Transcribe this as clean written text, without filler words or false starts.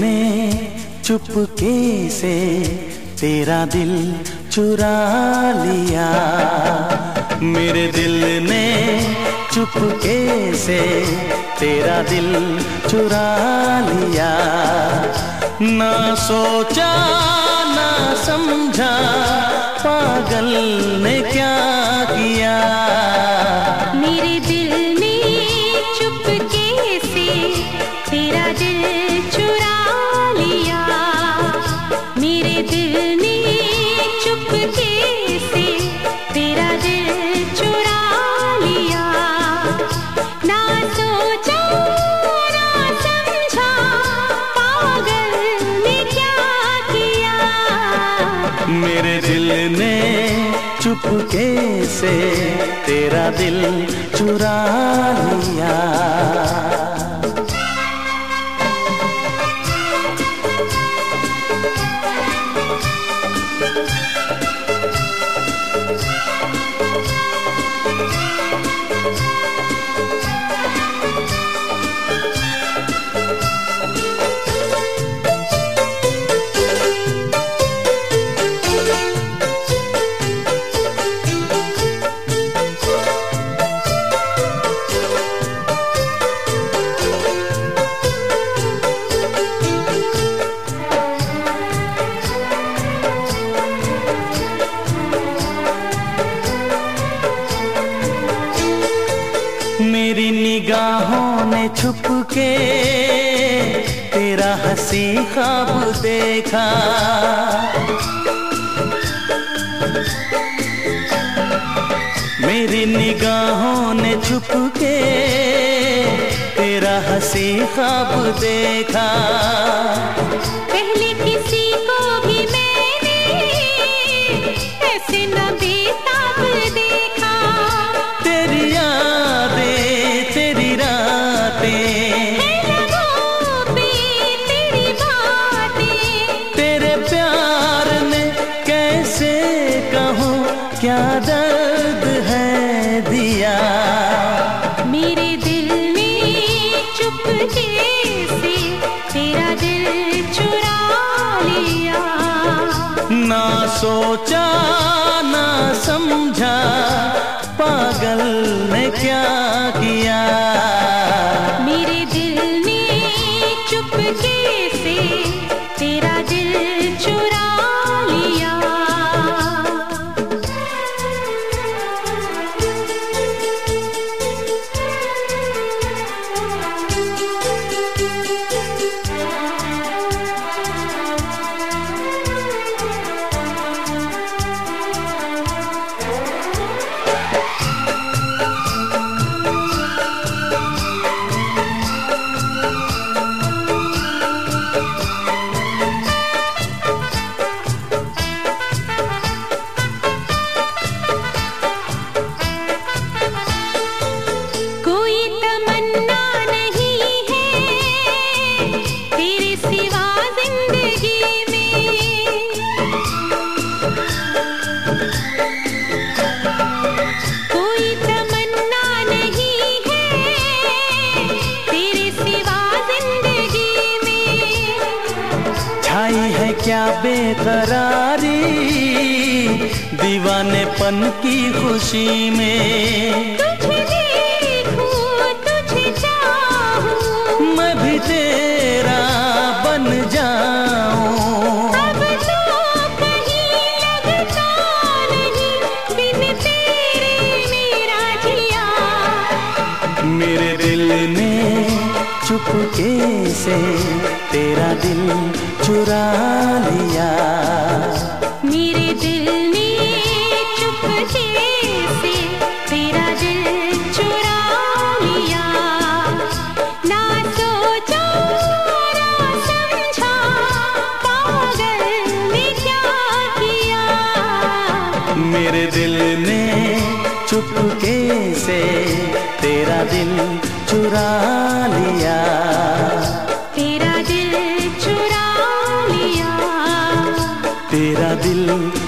ने चुपके से तेरा दिल चुरा लिया। मेरे दिल ने चुपके से तेरा दिल चुरा लिया। ना सोचा ना समझा पागल ने क्या किया। मेरे दिल ने चुपके से तेरा दिल चुरा लिया। मेरे दिल ने चुपके से तेरा दिल चुरा लिया। ना सोचा ना समझा पागल ने क्या किया। मेरे दिल ने चुपके से तेरा दिल चुरा लिया। मेरी निगाहों ने छुप के तेरा हंसी ख्वाब देखा। मेरी निगाहों ने छुप के तेरा हंसी ख्वाब देखा। पहले किसी को भी मैंने ऐसे न बेताब देखा। तेरी यादें तेरी रातें तेरी बातें तेरे प्यार ने कैसे कहूँ क्या दर्द है दिया। मेरे दिल ने चुपके से तेरा दिल चुरा लिया। ना सोचा ना समझा पागल ने क्या किया। मेरे दिल ने चुपके से तेरा दिल चुरा लिया। है क्या बेकरारी दीवानेपन की खुशी में। तुझे देखूं तुझे चाहूं मैं भी तेरा बन जाऊं। अब तो कहीं लगता नहीं बिन तेरे मेरा जिया। मेरे दिल ने चुपके से तेरा दिल चुरा लिया। मेरे दिल ने चुपके से तेरा दिल चुरा लिया। ना सोचा ना समझा पागल ने क्या किया। मेरे दिल ने चुपके से तेरा दिल चुरा लिया। तेरा दिल चुरा लिया। तेरा दिल